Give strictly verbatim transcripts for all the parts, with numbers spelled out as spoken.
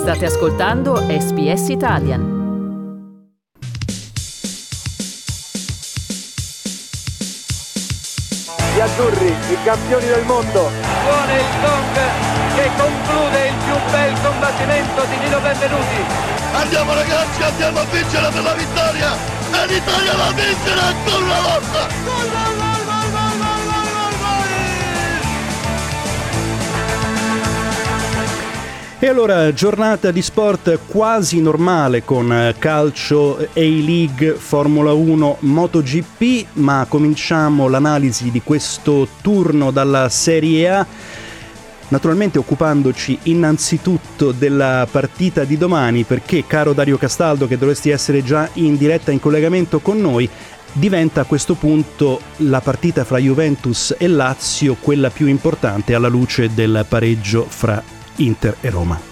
State ascoltando S B S Italian. Gli azzurri, i campioni del mondo. Suona il gong che conclude il più bel combattimento di Nino Benvenuti. Andiamo ragazzi, andiamo a vincere per la vittoria. E l'Italia la vincerà ancora una volta. Gol, gol, gol, gol, gol, gol, gol, gol, gol. E allora, giornata di sport quasi normale con calcio, A-League, Formula uno, MotoGP, ma cominciamo l'analisi di questo turno dalla Serie A, naturalmente occupandoci innanzitutto della partita di domani, perché, caro Dario Castaldo, che dovresti essere già in diretta in collegamento con noi, diventa a questo punto la partita fra Juventus e Lazio quella più importante alla luce del pareggio fra Inter e Roma.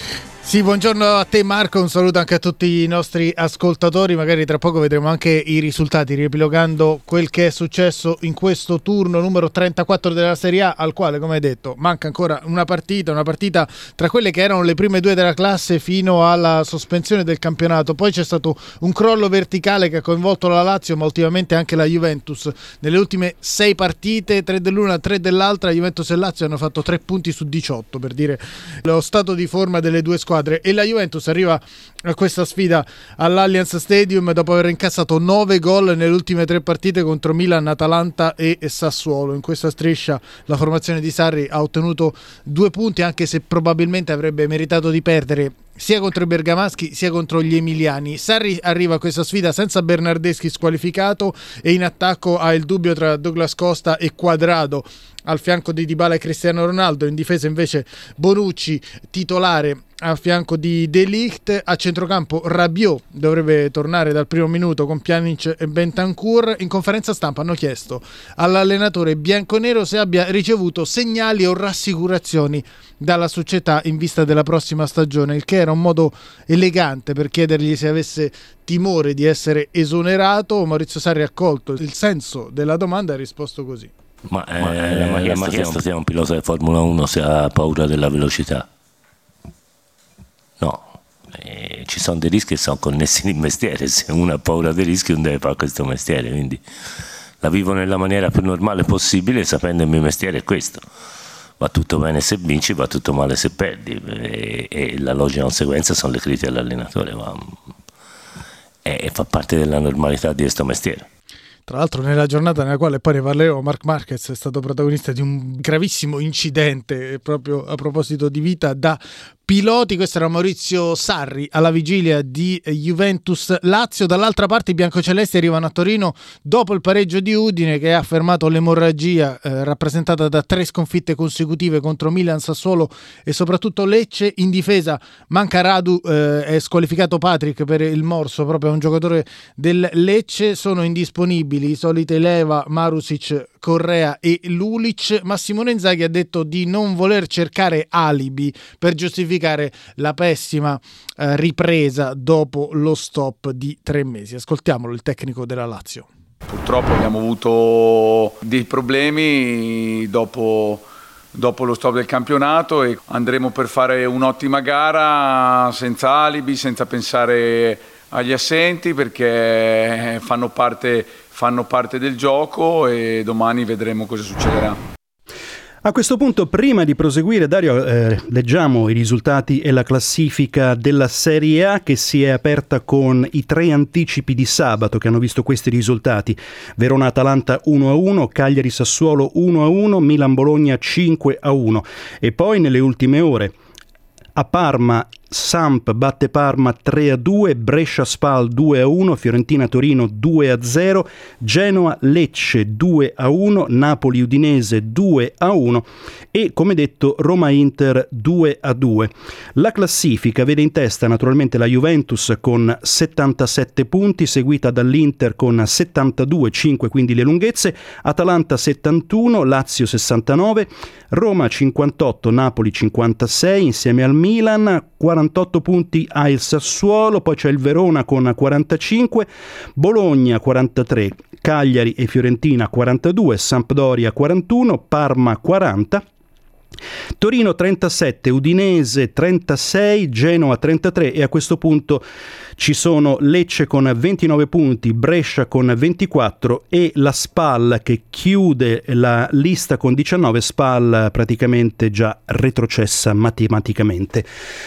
Sì, buongiorno a te Marco, un saluto anche a tutti i nostri ascoltatori. Magari tra poco vedremo anche i risultati, riepilogando quel che è successo in questo turno numero trentaquattro della Serie A, al quale, come hai detto, manca ancora una partita, una partita tra quelle che erano le prime due della classe fino alla sospensione del campionato. Poi c'è stato un crollo verticale che ha coinvolto la Lazio, ma ultimamente anche la Juventus. Nelle ultime sei partite, tre dell'una, tre dell'altra, Juventus e Lazio hanno fatto tre punti su diciotto, per dire lo stato di forma delle due squadre. E la Juventus arriva a questa sfida all'Allianz Stadium dopo aver incassato nove gol nelle ultime tre partite contro Milan, Atalanta e Sassuolo. In questa striscia la formazione di Sarri ha ottenuto due punti, anche se probabilmente avrebbe meritato di perdere sia contro i bergamaschi sia contro gli emiliani. Sarri arriva a questa sfida senza Bernardeschi squalificato e in attacco ha il dubbio tra Douglas Costa e Quadrado al fianco di Dybala e Cristiano Ronaldo. In difesa invece Bonucci titolare a fianco di De Ligt. A centrocampo Rabiot dovrebbe tornare dal primo minuto con Pjanic e Bentancur. In conferenza stampa hanno chiesto all'allenatore bianconero se abbia ricevuto segnali o rassicurazioni dalla società in vista della prossima stagione, il che era un modo elegante per chiedergli se avesse timore di essere esonerato. Maurizio Sarri ha colto il senso della domanda e ha risposto così. Ma, eh, ma eh, ma chiesto se è un pilota di Formula uno se ha paura della velocità. No, eh, ci sono dei rischi che sono connessi al mestiere. Se uno ha paura dei rischi non deve fare questo mestiere, quindi la vivo nella maniera più normale possibile, sapendo il mio mestiere è questo: va tutto bene se vinci, va tutto male se perdi, e, e la logica conseguenza sono le critiche all'allenatore, ma e, e fa parte della normalità di questo mestiere. Tra l'altro nella giornata nella quale poi ne parleremo, Marc Marquez è stato protagonista di un gravissimo incidente proprio a proposito di vita da piloti. Questo era Maurizio Sarri alla vigilia di Juventus-Lazio. Dall'altra parte i biancocelesti arrivano a Torino dopo il pareggio di Udine, che ha fermato l'emorragia eh, rappresentata da tre sconfitte consecutive contro Milan, Sassuolo e soprattutto Lecce. In difesa manca Radu, eh, è squalificato Patrick per il morso proprio a un giocatore del Lecce. Sono indisponibili i soliti Leva, Marusic, Correa e Lulic, ma Simone Inzaghi ha detto di non voler cercare alibi per giustificare la pessima eh, ripresa dopo lo stop di tre mesi. Ascoltiamolo, il tecnico della Lazio. Purtroppo abbiamo avuto dei problemi dopo, dopo lo stop del campionato e andremo per fare un'ottima gara senza alibi, senza pensare agli assenti, perché fanno parte, fanno parte del gioco e domani vedremo cosa succederà. A questo punto, prima di proseguire, Dario, eh, leggiamo i risultati e la classifica della Serie A, che si è aperta con i tre anticipi di sabato che hanno visto questi risultati: Verona-Atalanta uno a uno, Cagliari-Sassuolo uno a uno, Milan-Bologna cinque a uno. E poi nelle ultime ore a Parma Samp batte Parma tre a due, Brescia-Spal due a uno, Fiorentina-Torino due a zero, Genoa-Lecce due a uno, Napoli-Udinese due a uno e, come detto, Roma-Inter due a due. La classifica vede in testa naturalmente la Juventus con settantasette punti, seguita dall'Inter con settantadue, cinque quindi le lunghezze, Atalanta settantuno, Lazio sessantanove, Roma cinquantotto, Napoli cinquantasei, insieme al Milan. quarantotto punti ha il Sassuolo, poi c'è il Verona con quarantacinque, Bologna quarantatré, Cagliari e Fiorentina quarantadue, Sampdoria quarantuno, Parma quaranta, Torino trentasette, Udinese trentasei, Genoa trentatré e a questo punto ci sono Lecce con ventinove punti, Brescia con ventiquattro e la Spal che chiude la lista con diciannove, Spal praticamente già retrocessa matematicamente.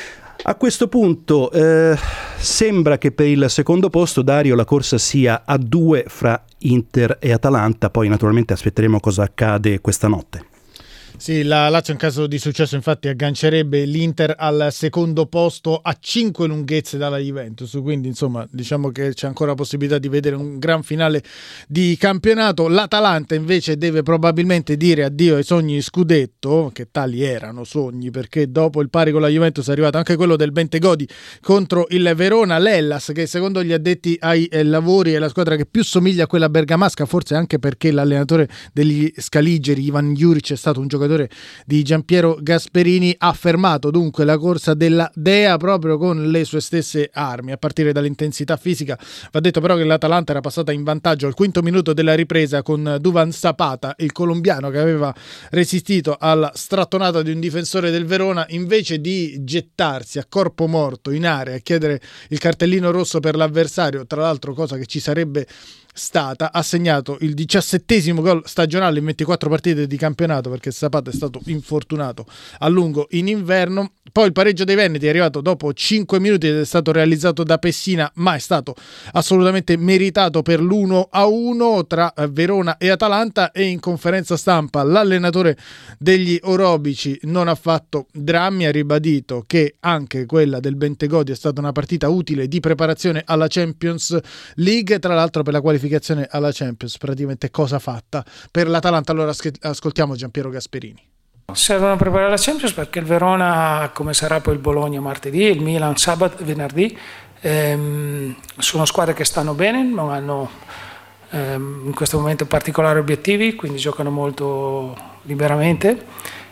A questo punto eh, sembra che per il secondo posto, Dario, la corsa sia a due fra Inter e Atalanta, poi naturalmente aspetteremo cosa accade questa notte. Sì, la Lazio in caso di successo infatti aggancerebbe l'Inter al secondo posto a cinque lunghezze dalla Juventus, quindi insomma diciamo che c'è ancora la possibilità di vedere un gran finale di campionato. L'Atalanta invece deve probabilmente dire addio ai sogni scudetto, che tali erano sogni, perché dopo il pari con la Juventus è arrivato anche quello del Bentegodi contro il Verona. L'Hellas, che secondo gli addetti ai lavori è la squadra che più somiglia a quella bergamasca, forse anche perché l'allenatore degli Scaligeri, Ivan Juric, è stato un giocatore di Giampiero Gasperini, ha fermato dunque la corsa della Dea proprio con le sue stesse armi, a partire dall'intensità fisica. Va detto però che l'Atalanta era passata in vantaggio al quinto minuto della ripresa con Duvan Zapata, il colombiano che aveva resistito alla strattonata di un difensore del Verona, invece di gettarsi a corpo morto in area e chiedere il cartellino rosso per l'avversario, tra l'altro cosa che ci sarebbe stata, ha segnato il diciassettesimo gol stagionale in ventiquattro partite di campionato, perché Zapata è stato infortunato a lungo in inverno. Poi il pareggio dei Veneti è arrivato dopo cinque minuti ed è stato realizzato da Pessina, ma è stato assolutamente meritato per l'uno a uno tra Verona e Atalanta. E in conferenza stampa l'allenatore degli orobici non ha fatto drammi, ha ribadito che anche quella del Bentegodi è stata una partita utile di preparazione alla Champions League, tra l'altro per la qualificazione alla Champions, praticamente cosa fatta per l'Atalanta. Allora ascoltiamo Giampiero Gasperini. Servono a preparare la Champions perché il Verona, come sarà poi il Bologna martedì, il Milan sabato, venerdì, ehm, sono squadre che stanno bene, non hanno ehm, in questo momento particolari obiettivi, quindi giocano molto liberamente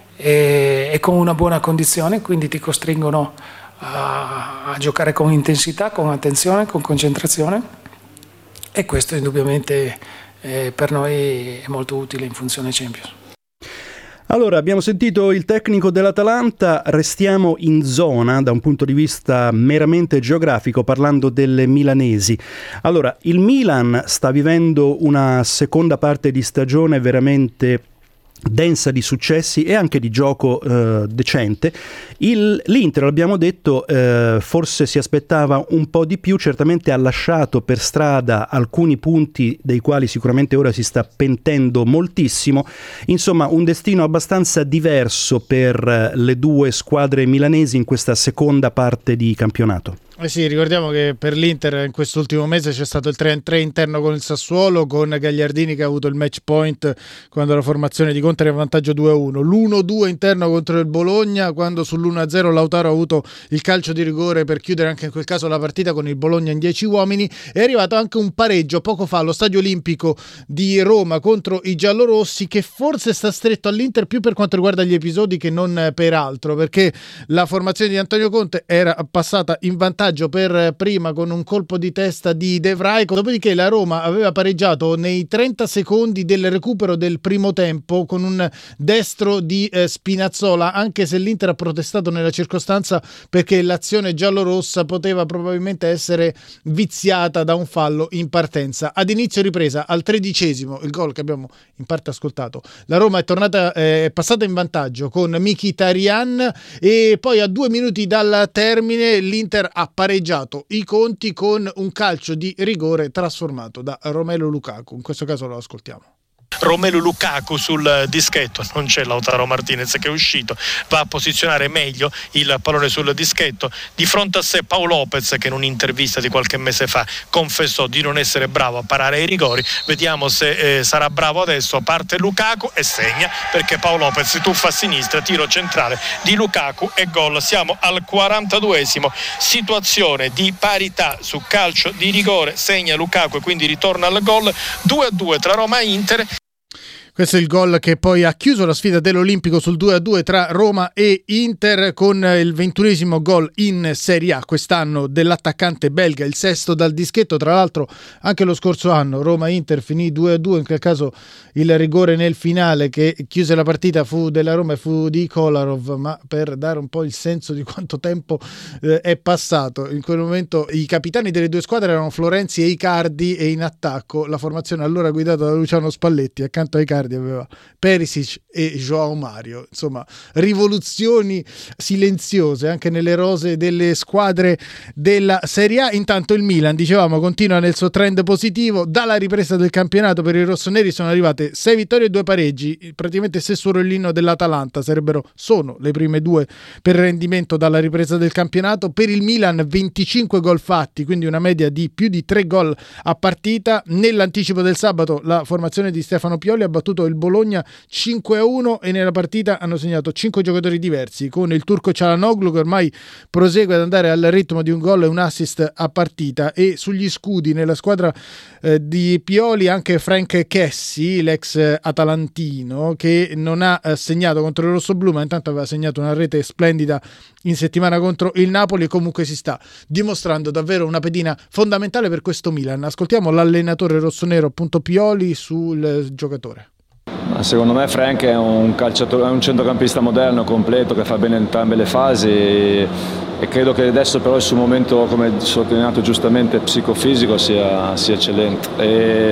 e, e con una buona condizione, quindi ti costringono a, a giocare con intensità, con attenzione, con concentrazione. E questo indubbiamente eh, per noi è molto utile in funzione Champions. Allora, abbiamo sentito il tecnico dell'Atalanta, restiamo in zona da un punto di vista meramente geografico parlando delle milanesi. Allora, il Milan sta vivendo una seconda parte di stagione veramente densa di successi e anche di gioco eh, decente. Il, L'Inter, l'abbiamo detto, eh, forse si aspettava un po' di più, certamente ha lasciato per strada alcuni punti dei quali sicuramente ora si sta pentendo moltissimo. Insomma, un destino abbastanza diverso per le due squadre milanesi in questa seconda parte di campionato. Eh sì, ricordiamo che per l'Inter in quest'ultimo mese c'è stato il tre a tre interno con il Sassuolo, con Gagliardini che ha avuto il match point quando la formazione di Conte era in vantaggio due a uno, l'uno a due interno contro il Bologna quando sull'uno a zero Lautaro ha avuto il calcio di rigore per chiudere anche in quel caso la partita con il Bologna in dieci uomini. È arrivato anche un pareggio poco fa allo Stadio Olimpico di Roma contro i giallorossi, che forse sta stretto all'Inter più per quanto riguarda gli episodi che non per altro, perché la formazione di Antonio Conte era passata in vantaggio per prima con un colpo di testa di De Vrij, dopodiché la Roma aveva pareggiato nei trenta secondi del recupero del primo tempo con un destro di eh, Spinazzola, anche se l'Inter ha protestato nella circostanza perché l'azione giallorossa poteva probabilmente essere viziata da un fallo in partenza. Ad inizio ripresa, al tredicesimo, il gol che abbiamo in parte ascoltato, la Roma è tornata eh, è passata in vantaggio con Mkhitaryan e poi a due minuti dal termine l'Inter ha pareggiato i conti con un calcio di rigore trasformato da Romelu Lukaku. In questo caso lo ascoltiamo. Romelu Lukaku sul dischetto, non c'è Lautaro Martinez che è uscito, va a posizionare meglio il pallone sul dischetto, di fronte a sé Pau Lopez che in un'intervista di qualche mese fa confessò di non essere bravo a parare ai rigori. Vediamo se eh, sarà bravo adesso. Parte Lukaku e segna, perché Pau Lopez si tuffa a sinistra, tiro centrale di Lukaku e gol. Siamo al quarantaduesimo, situazione di parità su calcio di rigore, segna Lukaku e quindi ritorna al gol. Due a due tra Roma e Inter. Questo è il gol che poi ha chiuso la sfida dell'Olimpico sul due a due tra Roma e Inter, con il ventunesimo gol in Serie A quest'anno dell'attaccante belga, il sesto dal dischetto. Tra l'altro anche lo scorso anno Roma-Inter finì due a due, in quel caso il rigore nel finale che chiuse la partita fu della Roma e fu di Kolarov, ma per dare un po' il senso di quanto tempo eh, è passato. In quel momento i capitani delle due squadre erano Florenzi e Icardi, e in attacco la formazione allora guidata da Luciano Spalletti, accanto a Icardi aveva Perisic e João Mario. Insomma, rivoluzioni silenziose anche nelle rose delle squadre della Serie A. Intanto il Milan, dicevamo, continua nel suo trend positivo. Dalla ripresa del campionato per i rossoneri sono arrivate sei vittorie e due pareggi, praticamente se sorellino dell'Atalanta sarebbero sono le prime due per rendimento dalla ripresa del campionato. Per il Milan venticinque gol fatti, quindi una media di più di tre gol a partita. Nell'anticipo del sabato la formazione di Stefano Pioli ha battuto il Bologna cinque a uno e nella partita hanno segnato cinque giocatori diversi, con il turco Çalhanoğlu che ormai prosegue ad andare al ritmo di un gol e un assist a partita. E sugli scudi nella squadra eh, di Pioli anche Frank Kessie, l'ex atalantino, che non ha eh, segnato contro il rossoblù, ma intanto aveva segnato una rete splendida in settimana contro il Napoli, e comunque si sta dimostrando davvero una pedina fondamentale per questo Milan. Ascoltiamo l'allenatore rossonero, appunto Pioli, sul giocatore. Secondo me Frank è un calciatore, è un centrocampista moderno, completo, che fa bene entrambe le fasi, e, e credo che adesso però il suo momento, come sottolineato giustamente, psicofisico sia, sia eccellente. E,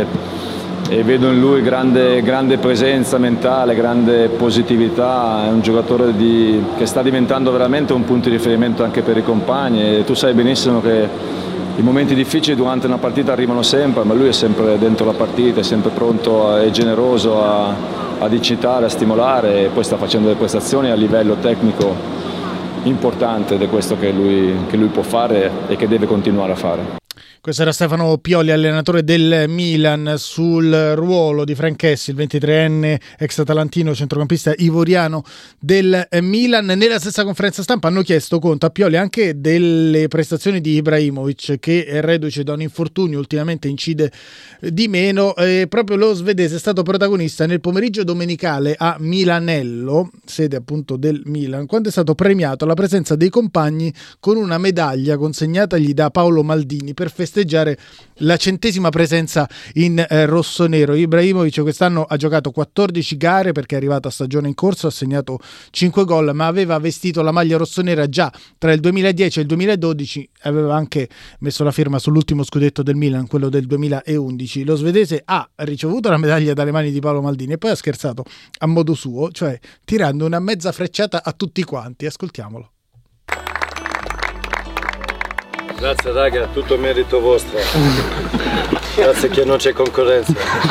e vedo in lui grande, grande presenza mentale, grande positività. È un giocatore di, che sta diventando veramente un punto di riferimento anche per i compagni, e tu sai benissimo che i momenti difficili durante una partita arrivano sempre, ma lui è sempre dentro la partita, è sempre pronto e generoso a, ad incitare, a stimolare, e poi sta facendo delle prestazioni a livello tecnico importante, ed è questo che lui, che lui può fare e che deve continuare a fare. Questo era Stefano Pioli, allenatore del Milan, sul ruolo di Frank Kessie, il ventitreenne ex atalantino, centrocampista ivoriano del Milan. Nella stessa conferenza stampa hanno chiesto conto a Pioli anche delle prestazioni di Ibrahimovic, che è reduce da un infortunio, ultimamente incide di meno. E proprio lo svedese è stato protagonista nel pomeriggio domenicale a Milanello, sede appunto del Milan, quando è stato premiato alla presenza dei compagni con una medaglia consegnatagli da Paolo Maldini per festeggiare la centesima presenza in eh, rossonero. Ibrahimovic quest'anno ha giocato quattordici gare, perché è arrivato a stagione in corso, ha segnato cinque gol, ma aveva vestito la maglia rossonera già tra il duemiladieci e il duemiladodici, aveva anche messo la firma sull'ultimo scudetto del Milan, quello del duemilaundici. Lo svedese ha ricevuto la medaglia dalle mani di Paolo Maldini e poi ha scherzato a modo suo, cioè tirando una mezza frecciata a tutti quanti. Ascoltiamolo. Grazie raga, tutto merito vostro. Grazie che non c'è concorrenza.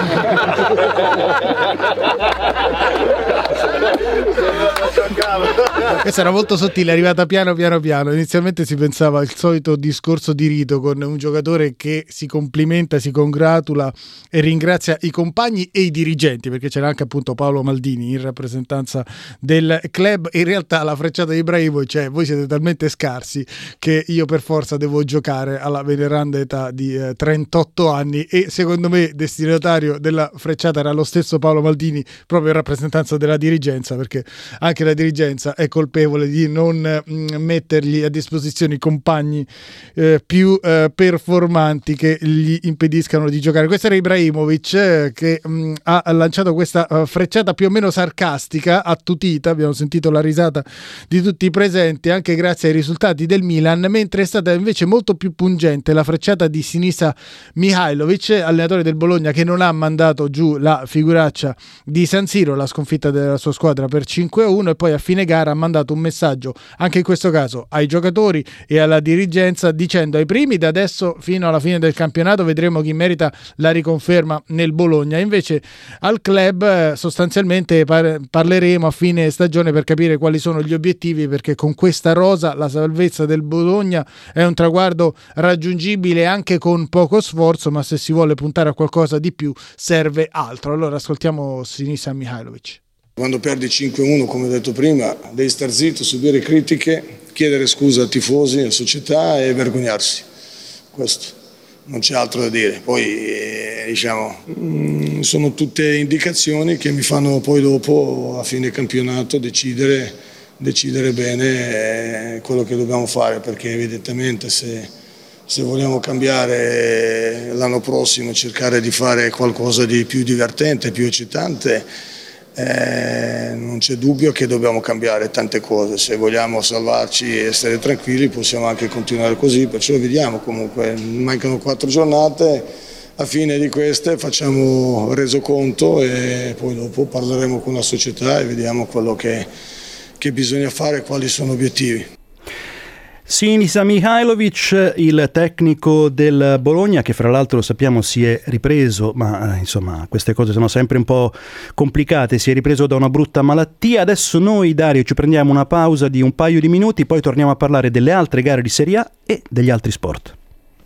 Questa era molto sottile, è arrivata piano piano piano. Inizialmente si pensava al solito discorso di rito, con un giocatore che si complimenta, si congratula e ringrazia i compagni e i dirigenti, perché c'era anche appunto Paolo Maldini in rappresentanza del club. In realtà la frecciata di Ibrahimovic, cioè voi siete talmente scarsi che io per forza devo giocare alla veneranda età di eh, trentotto anni, e secondo me destinatario della frecciata era lo stesso Paolo Maldini, proprio in rappresentanza della dirigenza, perché anche la dirigenza è colpevole di non mh, mettergli a disposizione i compagni eh, più eh, performanti che gli impediscano di giocare. Questo era Ibrahimovic eh, che mh, ha lanciato questa uh, frecciata più o meno sarcastica, attutita, abbiamo sentito la risata di tutti i presenti, anche grazie ai risultati del Milan, mentre è stata invece molto più pungente la frecciata di Sinisa Mihajlovic, allenatore del Bologna, che non ha mandato giù la figuraccia di San Siro, la sconfitta della sua squadra per cinque a uno, e poi a fine gara ha mandato un messaggio, anche in questo caso ai giocatori e alla dirigenza, dicendo: ai primi da adesso fino alla fine del campionato vedremo chi merita la riconferma nel Bologna. Invece al club sostanzialmente par- parleremo a fine stagione per capire quali sono gli obiettivi, perché con questa rosa la salvezza del Bologna è un traguardo raggiungibile anche con poco sforzo, ma se si vuole puntare a qualcosa di più serve altro. Allora ascoltiamo Sinisa Mihajlovic. Quando perdi cinque a uno, come ho detto prima, devi star zitto, subire critiche, chiedere scusa ai tifosi, alla società e vergognarsi. Questo, non c'è altro da dire. Poi eh, diciamo, mh, sono tutte indicazioni che mi fanno poi dopo a fine campionato decidere, decidere bene quello che dobbiamo fare, perché evidentemente se, se vogliamo cambiare l'anno prossimo, cercare di fare qualcosa di più divertente, più eccitante, eh, non c'è dubbio che dobbiamo cambiare tante cose. Se vogliamo salvarci e essere tranquilli possiamo anche continuare così, perciò vediamo. Comunque mancano quattro giornate, a fine di queste facciamo resoconto e poi dopo parleremo con la società e vediamo quello che, che bisogna fare e quali sono gli obiettivi. Sinisa Mihajlovic, il tecnico del Bologna, che fra l'altro sappiamo si è ripreso, ma insomma queste cose sono sempre un po' complicate, si è ripreso da una brutta malattia. Adesso noi, Dario, ci prendiamo una pausa di un paio di minuti, poi torniamo a parlare delle altre gare di Serie A e degli altri sport.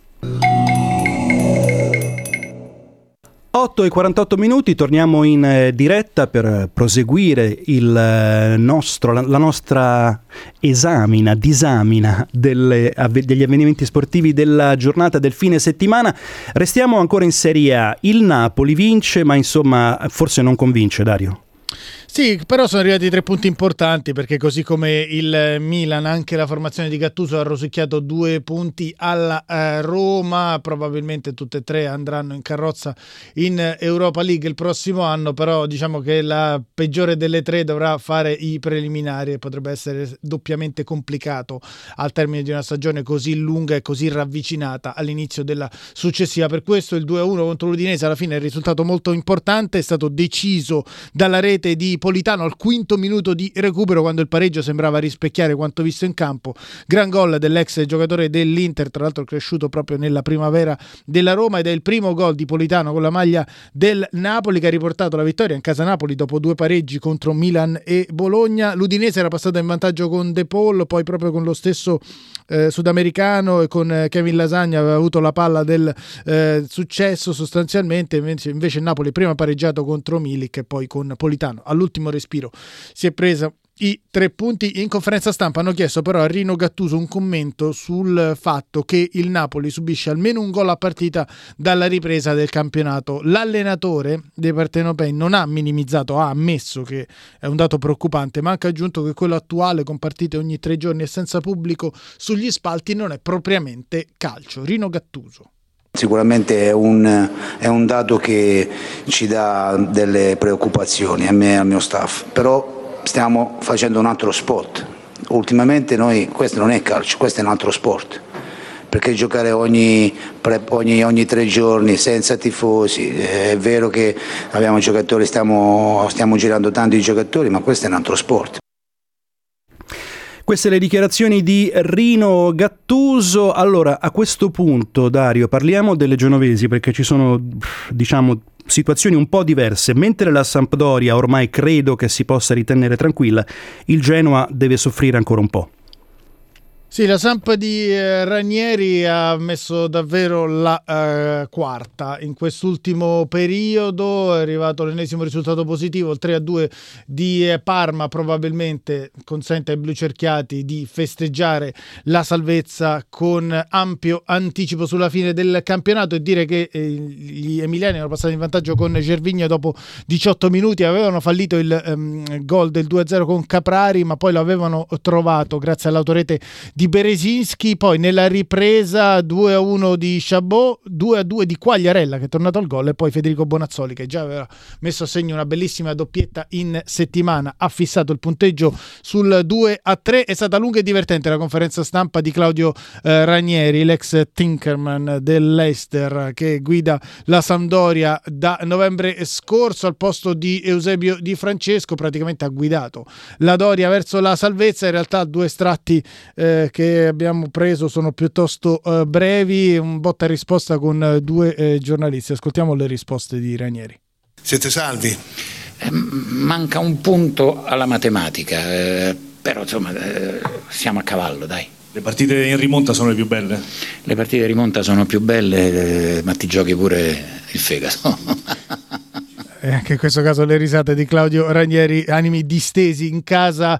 otto e quarantotto minuti, torniamo in eh, diretta per proseguire il eh, nostro, la, la nostra esamina, disamina delle, avve, degli avvenimenti sportivi della giornata del fine settimana. Restiamo ancora in Serie A. Il Napoli vince, ma insomma forse non convince, Dario. Sì, però sono arrivati tre punti importanti, perché così come il Milan, anche la formazione di Gattuso ha rosicchiato due punti alla eh, Roma. Probabilmente tutte e tre andranno in carrozza in Europa League il prossimo anno, però diciamo che la peggiore delle tre dovrà fare i preliminari e potrebbe essere doppiamente complicato al termine di una stagione così lunga e così ravvicinata all'inizio della successiva. Per questo il due a uno contro l'Udinese alla fine è il risultato molto importante, è stato deciso dalla rete di Politano al quinto minuto di recupero, quando il pareggio sembrava rispecchiare quanto visto in campo. Gran gol dell'ex giocatore dell'Inter, tra l'altro cresciuto proprio nella primavera della Roma, ed è il primo gol di Politano con la maglia del Napoli, che ha riportato la vittoria in casa Napoli dopo due pareggi contro Milan e Bologna. L'Udinese era passata in vantaggio con De Paul, poi proprio con lo stesso eh, sudamericano e con eh, Kevin Lasagna aveva avuto la palla del eh, successo sostanzialmente. Invece, invece il Napoli prima pareggiato contro Milik e poi con Politano all'ultimo respiro si è presa i tre punti. In conferenza stampa hanno chiesto però a Rino Gattuso un commento sul fatto che il Napoli subisce almeno un gol a partita dalla ripresa del campionato. L'allenatore dei partenopei non ha minimizzato, ha ammesso che è un dato preoccupante, ma anche aggiunto che quello attuale, con partite ogni tre giorni e senza pubblico sugli spalti, non è propriamente calcio. Rino Gattuso. Sicuramente è un, è un dato che ci dà delle preoccupazioni a me e al mio staff, però stiamo facendo un altro sport. Ultimamente noi, questo non è calcio, questo è un altro sport, perché giocare ogni, ogni, ogni tre giorni senza tifosi, è vero che abbiamo giocatori, stiamo, stiamo girando tanti giocatori, ma questo è un altro sport. Queste le dichiarazioni di Rino Gattuso. Allora, a questo punto, Dario, parliamo delle genovesi, perché ci sono, diciamo, situazioni un po' diverse. Mentre la Sampdoria ormai credo che si possa ritenere tranquilla, il Genoa deve soffrire ancora un po'. Sì, la Samp di eh, Ranieri ha messo davvero la eh, quarta in quest'ultimo periodo. È arrivato l'ennesimo risultato positivo, il tre a due di eh, Parma, probabilmente consente ai blucerchiati di festeggiare la salvezza con ampio anticipo sulla fine del campionato, e dire che eh, gli emiliani erano passati in vantaggio con Gervinho dopo diciotto minuti, avevano fallito il ehm, gol del due a zero con Caprari, ma poi lo avevano trovato grazie all'autorete di Berezinski. Poi nella ripresa due a uno di Chabot, due a due di Quagliarella che è tornato al gol, e poi Federico Bonazzoli, che già aveva messo a segno una bellissima doppietta in settimana, ha fissato il punteggio sul due a tre. È stata lunga e divertente la conferenza stampa di Claudio eh, Ranieri, l'ex Tinkerman dell'Leicester, che guida la Sampdoria da novembre scorso al posto di Eusebio Di Francesco. Praticamente ha guidato la Doria verso la salvezza. In realtà due estratti eh, che abbiamo preso sono piuttosto eh, brevi, un botta e risposta con eh, due eh, giornalisti. Ascoltiamo le risposte di Ranieri. Siete salvi? Eh, manca un punto alla matematica, eh, però insomma eh, siamo a cavallo, dai. Le partite in rimonta sono le più belle? Le partite in rimonta sono più belle, eh, ma ti giochi pure il fegato. E anche in questo caso le risate di Claudio Ranieri, animi distesi in casa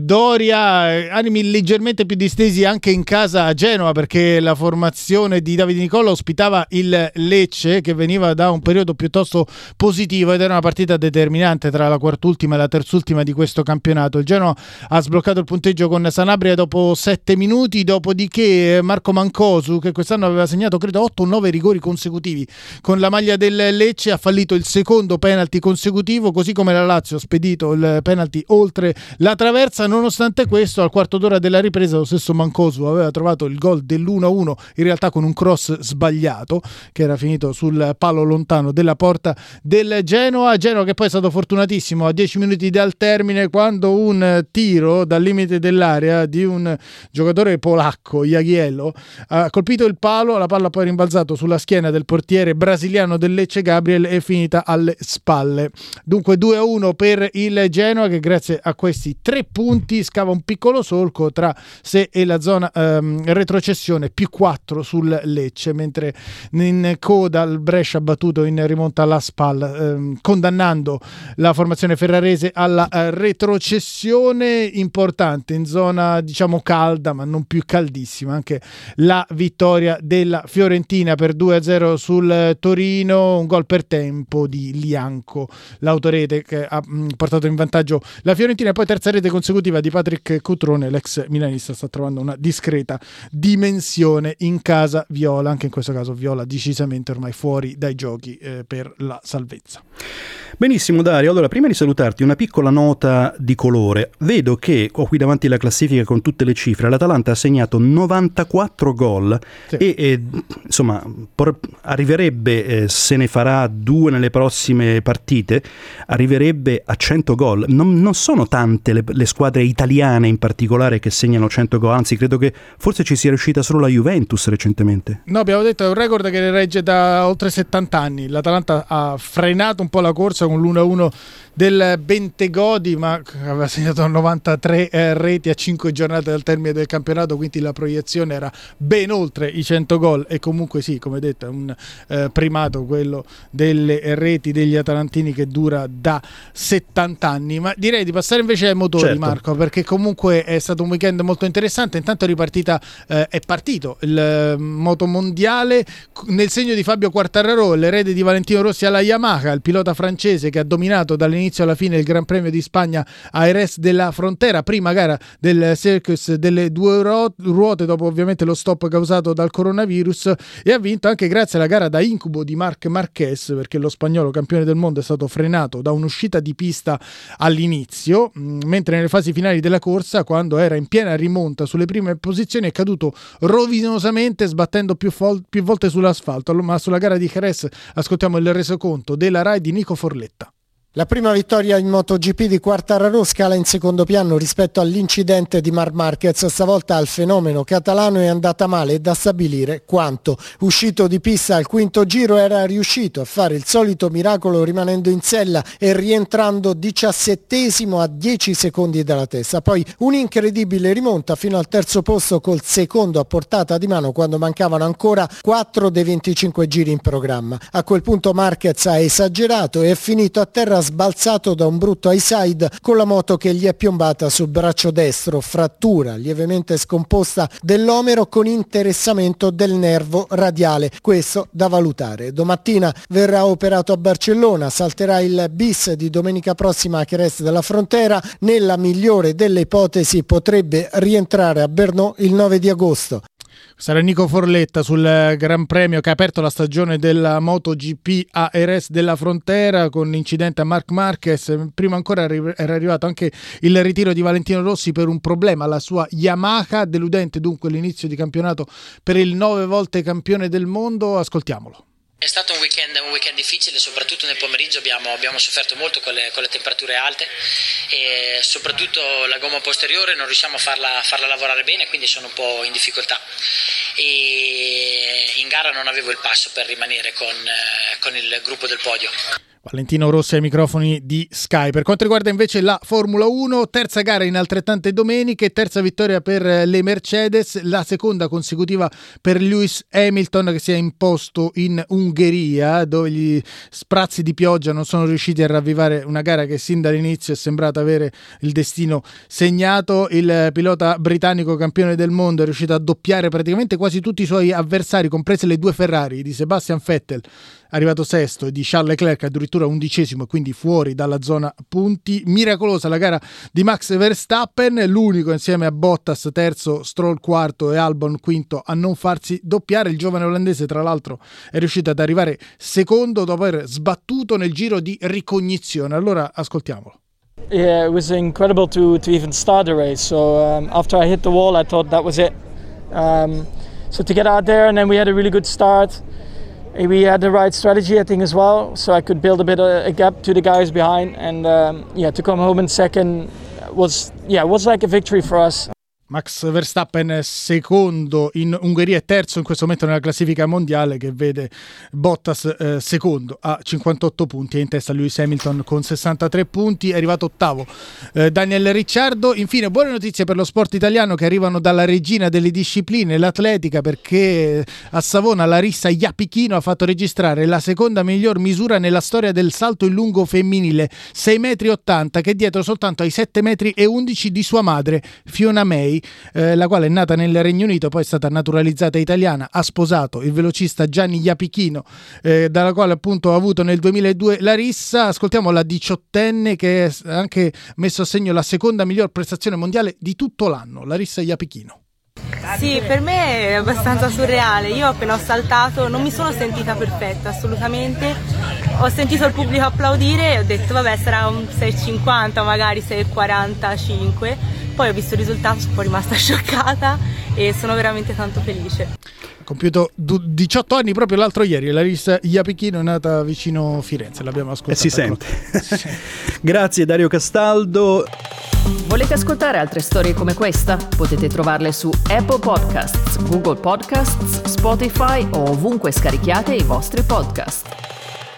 Doria, animi leggermente più distesi anche in casa a Genova, perché la formazione di Davide Nicola ospitava il Lecce, che veniva da un periodo piuttosto positivo ed era una partita determinante tra la quart'ultima e la terzultima di questo campionato. Il Genoa ha sbloccato il punteggio con Sanabria dopo sette minuti, dopodiché Marco Mancosu, che quest'anno aveva segnato credo otto o nove rigori consecutivi con la maglia del Lecce, ha fallito il secondo penalty consecutivo, così come la Lazio ha spedito il penalty oltre la traversa. Nonostante questo, al quarto d'ora della ripresa lo stesso Mancosu aveva trovato il gol dell'uno a uno, in realtà con un cross sbagliato che era finito sul palo lontano della porta del Genoa. Genoa che poi è stato fortunatissimo a dieci minuti dal termine, quando un tiro dal limite dell'area di un giocatore polacco, Jagiello, ha colpito il palo, la palla poi è rimbalzato sulla schiena del portiere brasiliano del Lecce Gabriel e è finita alle spalle. Dunque due a uno per il Genoa, che grazie a questi tre punti scava un piccolo solco tra sé e la zona ehm, retrocessione, più quattro sul Lecce, mentre in coda il Brescia battuto in rimonta alla Spal, ehm, condannando la formazione ferrarese alla eh, retrocessione. Importante in zona diciamo calda ma non più caldissima anche la vittoria della Fiorentina per due a zero sul Torino, un gol per tempo di Lianco, l'autorete che ha mh, portato in vantaggio la Fiorentina, e poi terza rete consecutiva di Patrick Cutrone, l'ex milanista sta trovando una discreta dimensione in casa viola, anche in questo caso viola decisamente ormai fuori dai giochi eh, per la salvezza. Benissimo Dario, allora prima di salutarti una piccola nota di colore. Vedo che ho qui davanti la classifica con tutte le cifre, l'Atalanta ha segnato novantaquattro gol sì. e, e insomma por- arriverebbe, eh, se ne farà due nelle prossime partite, arriverebbe a cento gol. Non, non sono tante le, le squadre italiane in particolare che segnano cento gol, anzi credo che forse ci sia riuscita solo la Juventus recentemente. No, abbiamo detto è un record che regge da oltre settanta anni. L'Atalanta ha frenato un po' la corsa con l'uno a uno del Bentegodi, ma aveva segnato novantatré eh, reti a cinque giornate dal termine del campionato, quindi la proiezione era ben oltre i cento gol, e comunque sì, come detto, è un eh, primato quello delle reti degli atalantini che dura da settanta anni. Ma direi di passare invece ai motori, certo. Marco, perché comunque è stato un weekend molto interessante. Intanto è ripartita, eh, è partito il eh, motomondiale nel segno di Fabio Quartararo, l'erede di Valentino Rossi alla Yamaha, il pilota francese che ha dominato dall'inizio alla fine il Gran Premio di Spagna a Jerez della Frontera, prima gara del circus delle due ruote dopo ovviamente lo stop causato dal coronavirus, e ha vinto anche grazie alla gara da incubo di Marc Marquez, perché lo spagnolo campione del mondo è stato frenato da un'uscita di pista all'inizio, mentre nelle fasi finali della corsa, quando era in piena rimonta sulle prime posizioni, è caduto rovinosamente sbattendo più, fol- più volte sull'asfalto. Ma sulla gara di Jerez ascoltiamo il resoconto della Rai di Nico Forletta. La prima vittoria in MotoGP di Quartararo scala in secondo piano rispetto all'incidente di Marc Marquez. Stavolta al fenomeno catalano è andata male e da stabilire quanto. Uscito di pista al quinto giro era riuscito a fare il solito miracolo rimanendo in sella e rientrando diciassettesimo a dieci secondi dalla testa. Poi un'incredibile rimonta fino al terzo posto col secondo a portata di mano quando mancavano ancora quattro dei venticinque giri in programma. A quel punto Marquez ha esagerato e è finito a terra sbalzato da un brutto high side con la moto che gli è piombata sul braccio destro, frattura lievemente scomposta dell'omero con interessamento del nervo radiale, questo da valutare. Domattina verrà operato a Barcellona, salterà il bis di domenica prossima a Jerez della Frontera, nella migliore delle ipotesi potrebbe rientrare a Brno il nove di agosto. Sarà Nico Forletta sul Gran Premio che ha aperto la stagione della MotoGP a Jerez della Frontera con l'incidente a Marc Marquez. Prima ancora era arrivato anche il ritiro di Valentino Rossi per un problema alla sua Yamaha, deludente dunque l'inizio di campionato per il nove volte campione del mondo. Ascoltiamolo. È stato un weekend, un weekend difficile, soprattutto nel pomeriggio abbiamo, abbiamo sofferto molto con le, con le temperature alte e soprattutto la gomma posteriore non riusciamo a farla, farla lavorare bene, quindi sono un po' in difficoltà. E in gara non avevo il passo per rimanere con, con il gruppo del podio. Valentino Rossi ai microfoni di Sky. Per quanto riguarda invece la Formula uno, terza gara in altrettante domeniche, terza vittoria per le Mercedes, la seconda consecutiva per Lewis Hamilton, che si è imposto in Ungheria, dove gli sprazzi di pioggia non sono riusciti a ravvivare una gara che sin dall'inizio è sembrata avere il destino segnato. Il pilota britannico campione del mondo è riuscito a doppiare praticamente quasi tutti i suoi avversari, comprese le due Ferrari di Sebastian Vettel, arrivato sesto, e di Charles Leclerc addirittura undicesimo, e quindi fuori dalla zona punti. Miracolosa la gara di Max Verstappen, l'unico insieme a Bottas terzo, Stroll quarto e Albon quinto a non farsi doppiare. Il giovane olandese tra l'altro è riuscito ad arrivare secondo dopo aver sbattuto nel giro di ricognizione. Allora ascoltiamolo. Yeah, it was incredible to to even start the race. So um, after I hit the wall, I thought that was it. Um, so to get out there, and then we had a really good start. We had the right strategy, I think, as well, so I could build a bit of a gap to the guys behind, and um, yeah, to come home in second was yeah was like a victory for us. Max Verstappen secondo in Ungheria e terzo in questo momento nella classifica mondiale, che vede Bottas eh, secondo a cinquantotto punti e in testa Lewis Hamilton con sessantatré punti, è arrivato ottavo eh, Daniel Ricciardo. Infine buone notizie per lo sport italiano, che arrivano dalla regina delle discipline, l'atletica, perché a Savona Larissa Iapichino ha fatto registrare la seconda miglior misura nella storia del salto in lungo femminile, sei metri e ottanta, che è dietro soltanto ai sette metri e undici di sua madre Fiona May, Eh, la quale è nata nel Regno Unito, poi è stata naturalizzata italiana, ha sposato il velocista Gianni Iapichino, eh, dalla quale appunto ha avuto nel duemiladue Larissa. Ascoltiamo la diciottenne, che ha anche messo a segno la seconda miglior prestazione mondiale di tutto l'anno, Larissa Iapichino. Sì, per me è abbastanza surreale. Io appena ho saltato non mi sono sentita perfetta, assolutamente. Ho sentito il pubblico applaudire e ho detto vabbè, sarà un sei e cinquanta, magari sei e quarantacinque. Poi ho visto il risultato, sono rimasta scioccata e sono veramente tanto felice. Compiuto diciotto anni proprio l'altro ieri, Larissa Iapichino è nata vicino Firenze, l'abbiamo ascoltata. E si sente. Grazie Dario Castaldo. Volete ascoltare altre storie come questa? Potete trovarle su Apple Podcasts, Google Podcasts, Spotify o ovunque scarichiate i vostri podcast.